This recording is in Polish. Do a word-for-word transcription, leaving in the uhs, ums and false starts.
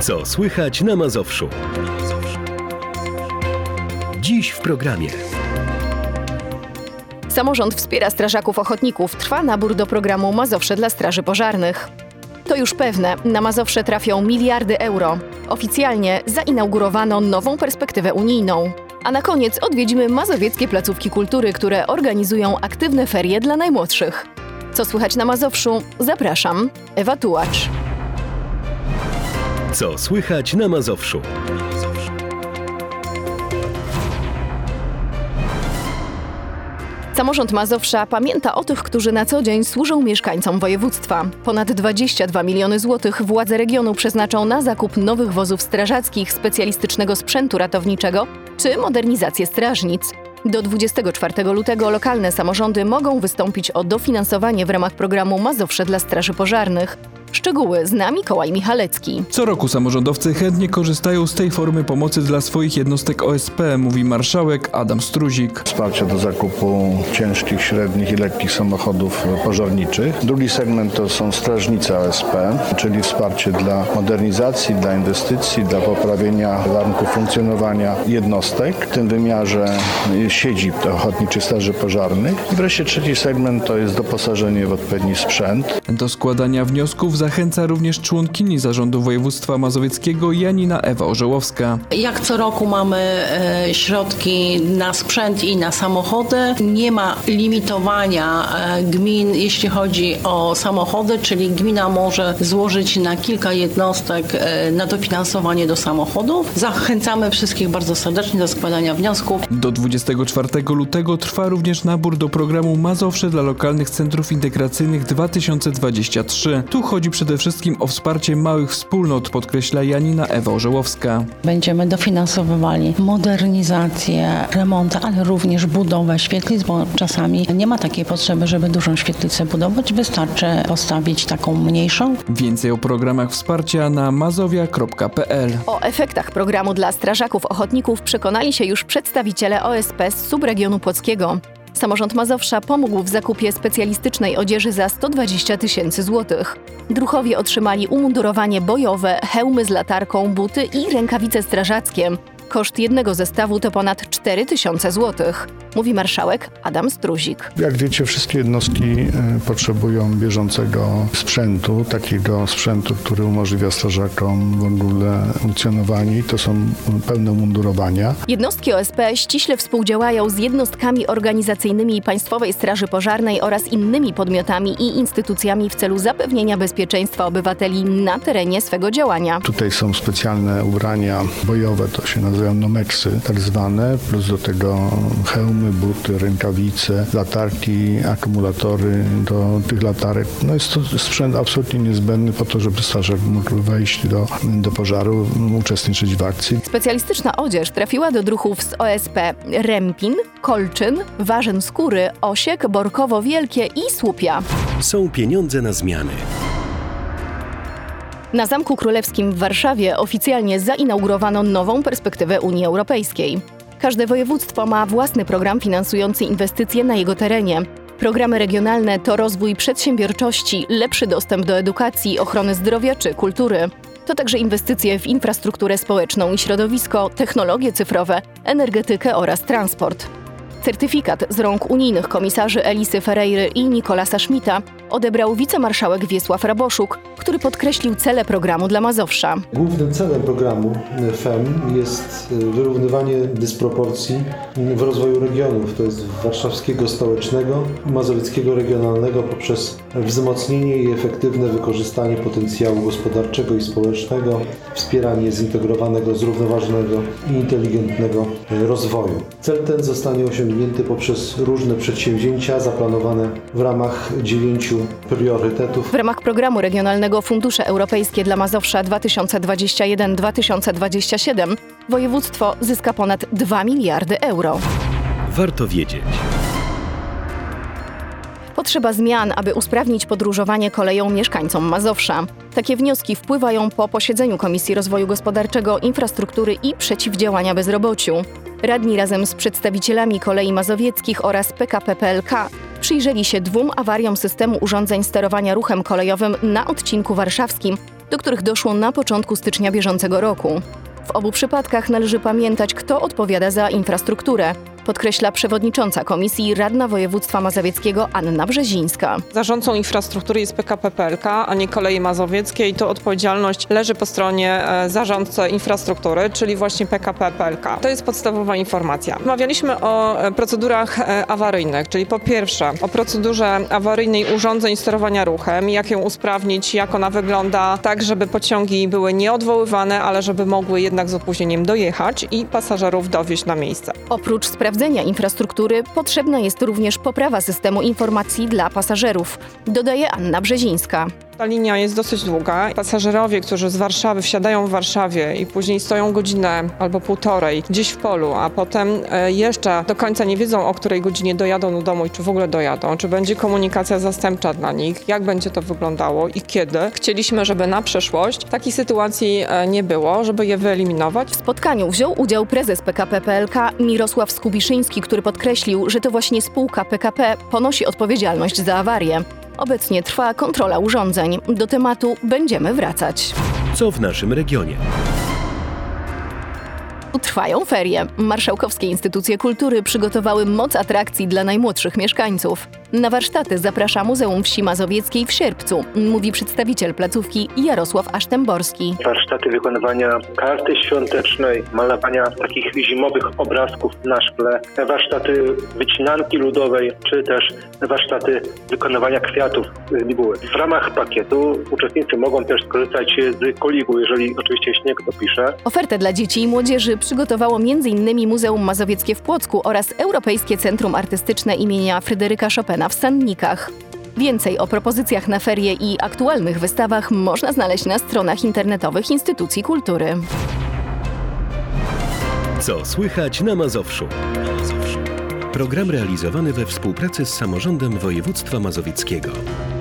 Co słychać na Mazowszu? Dziś w programie. Samorząd wspiera strażaków ochotników. Trwa nabór do programu Mazowsze dla straży pożarnych. To już pewne, na Mazowsze trafią miliardy euro. Oficjalnie zainaugurowano nową perspektywę unijną. A na koniec odwiedzimy mazowieckie placówki kultury, które organizują aktywne ferie dla najmłodszych. Co słychać na Mazowszu? Zapraszam, Ewa Tułacz. Co słychać na Mazowszu? Samorząd Mazowsza pamięta o tych, którzy na co dzień służą mieszkańcom województwa. Ponad dwadzieścia dwa miliony złotych władze regionu przeznaczą na zakup nowych wozów strażackich, specjalistycznego sprzętu ratowniczego czy modernizację strażnic. Do dwudziestego czwartego lutego lokalne samorządy mogą wystąpić o dofinansowanie w ramach programu Mazowsze dla straży pożarnych. Szczegóły zna Mikołaj Michalecki. Co roku samorządowcy chętnie korzystają z tej formy pomocy dla swoich jednostek O S P, mówi marszałek Adam Struzik. Wsparcie do zakupu ciężkich, średnich i lekkich samochodów pożarniczych. Drugi segment to są strażnice O S P, czyli wsparcie dla modernizacji, dla inwestycji, dla poprawienia warunków funkcjonowania jednostek. W tym wymiarze siedzib ochotniczych straży pożarnych. I wreszcie trzeci segment to jest doposażenie w odpowiedni sprzęt. Do składania wniosków zachęca również członkini Zarządu Województwa Mazowieckiego Janina Ewa Orzełowska. Jak co roku mamy e, środki na sprzęt i na samochody. Nie ma limitowania e, gmin, jeśli chodzi o samochody, czyli gmina może złożyć na kilka jednostek e, na dofinansowanie do samochodów. Zachęcamy wszystkich bardzo serdecznie do składania wniosków. Do dwudziestego czwartego lutego trwa również nabór do programu Mazowsze dla lokalnych centrów integracyjnych dwa tysiące dwadzieścia trzy. Tu chodzi przede wszystkim o wsparcie małych wspólnot, podkreśla Janina Ewa Orzełowska. Będziemy dofinansowywali modernizację, remonty, ale również budowę świetlic, bo czasami nie ma takiej potrzeby, żeby dużą świetlicę budować. Wystarczy postawić taką mniejszą. Więcej o programach wsparcia na mazowia kropka p l. O efektach programu dla strażaków ochotników przekonali się już przedstawiciele O S P z subregionu płockiego. Samorząd Mazowsza pomógł w zakupie specjalistycznej odzieży za sto dwadzieścia tysięcy złotych. Druhowie otrzymali umundurowanie bojowe, hełmy z latarką, buty i rękawice strażackie. Koszt jednego zestawu to ponad cztery tysiące złotych, mówi marszałek Adam Struzik. Jak wiecie, wszystkie jednostki potrzebują bieżącego sprzętu, takiego sprzętu, który umożliwia strażakom w ogóle funkcjonowanie. To są pełne mundurowania. Jednostki O S P ściśle współdziałają z jednostkami organizacyjnymi Państwowej Straży Pożarnej oraz innymi podmiotami i instytucjami w celu zapewnienia bezpieczeństwa obywateli na terenie swego działania. Tutaj są specjalne ubrania bojowe, to się nazywają nomeksy tak zwane, plus do tego hełmy, buty, rękawice, latarki, akumulatory do tych latarek. No jest to sprzęt absolutnie niezbędny po to, żeby strażak mógł wejść do, do pożaru, uczestniczyć w akcji. Specjalistyczna odzież trafiła do druhów z O S P Rempin, Kolczyn, Warzyn Skóry, Osiek, Borkowo Wielkie i Słupia. Są pieniądze na zmiany. Na Zamku Królewskim w Warszawie oficjalnie zainaugurowano nową perspektywę Unii Europejskiej. Każde województwo ma własny program finansujący inwestycje na jego terenie. Programy regionalne to rozwój przedsiębiorczości, lepszy dostęp do edukacji, ochrony zdrowia czy kultury. To także inwestycje w infrastrukturę społeczną i środowisko, technologie cyfrowe, energetykę oraz transport. Certyfikat z rąk unijnych komisarzy Elisy Ferreiry i Nikolasa Schmidta odebrał wicemarszałek Wiesław Raboszuk, który podkreślił cele programu dla Mazowsza. Głównym celem programu F E M jest wyrównywanie dysproporcji w rozwoju regionów, to jest warszawskiego stołecznego i mazowieckiego regionalnego poprzez wzmocnienie i efektywne wykorzystanie potencjału gospodarczego i społecznego, wspieranie zintegrowanego, zrównoważonego i inteligentnego rozwoju. Cel ten zostanie osiągnięty poprzez różne przedsięwzięcia zaplanowane w ramach dziewięciu priorytetów. W ramach programu regionalnego Fundusze Europejskie dla Mazowsza dwa tysiące dwadzieścia jeden do dwa tysiące dwudziestego siódmego województwo zyska ponad dwa miliardy euro. Warto wiedzieć. Potrzeba zmian, aby usprawnić podróżowanie koleją mieszkańcom Mazowsza. Takie wnioski wpływają po posiedzeniu Komisji Rozwoju Gospodarczego, Infrastruktury i Przeciwdziałania Bezrobociu. Radni razem z przedstawicielami kolei mazowieckich oraz P K P P L K przyjrzeli się dwóm awariom systemu urządzeń sterowania ruchem kolejowym na odcinku warszawskim do których doszło na początku stycznia bieżącego roku. W obu przypadkach należy pamiętać, kto odpowiada za infrastrukturę, podkreśla przewodnicząca Komisji Radna Województwa Mazowieckiego Anna Brzezińska. Zarządcą infrastruktury jest P K P P L K, a nie Koleje Mazowieckie i to odpowiedzialność leży po stronie zarządcy infrastruktury, czyli właśnie P K P P L K. To jest podstawowa informacja. Rozmawialiśmy o procedurach awaryjnych, czyli po pierwsze o procedurze awaryjnej urządzeń sterowania ruchem, jak ją usprawnić, jak ona wygląda, tak żeby pociągi były nieodwoływane, ale żeby mogły jednak z opóźnieniem dojechać i pasażerów dowieźć na miejsce. Oprócz sprawdzenia infrastruktury potrzebna jest również poprawa systemu informacji dla pasażerów, dodaje Anna Brzezińska. Ta linia jest dosyć długa. Pasażerowie, którzy z Warszawy wsiadają w Warszawie i później stoją godzinę albo półtorej gdzieś w polu, a potem jeszcze do końca nie wiedzą, o której godzinie dojadą do domu i czy w ogóle dojadą, czy będzie komunikacja zastępcza dla nich, jak będzie to wyglądało i kiedy. Chcieliśmy, żeby na przyszłość takiej sytuacji nie było, żeby je wyeliminować. W spotkaniu wziął udział prezes P K P P L K Mirosław Skubiszyński, który podkreślił, że to właśnie spółka P K P ponosi odpowiedzialność za awarię. Obecnie trwa kontrola urządzeń. Do tematu będziemy wracać. Co w naszym regionie? Trwają ferie. Marszałkowskie instytucje kultury przygotowały moc atrakcji dla najmłodszych mieszkańców. Na warsztaty zaprasza Muzeum Wsi Mazowieckiej w Sierpcu, mówi przedstawiciel placówki Jarosław Asztemborski. Warsztaty wykonywania karty świątecznej, malowania takich zimowych obrazków na szkle, warsztaty wycinanki ludowej, czy też warsztaty wykonywania kwiatów z bibuły. W ramach pakietu uczestnicy mogą też skorzystać z koligu, jeżeli oczywiście śnieg dopisze. Ofertę dla dzieci i młodzieży przygotowało między innymi Muzeum Mazowieckie w Płocku oraz Europejskie Centrum Artystyczne imienia Fryderyka Chopina w Sannikach. Więcej o propozycjach na ferie i aktualnych wystawach można znaleźć na stronach internetowych instytucji kultury. Co słychać na Mazowszu? Program realizowany we współpracy z Samorządem Województwa Mazowieckiego.